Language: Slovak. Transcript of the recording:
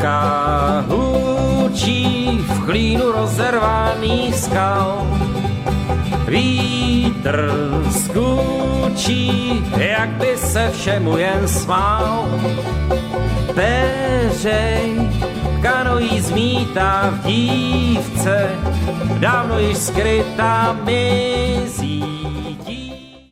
Řeka hučí v chlínu rozervaných skal. Vítr skučí, jak by se všemu jen smál. Péřej kanojí zmítá v dívce, dávno již skrytá mizí.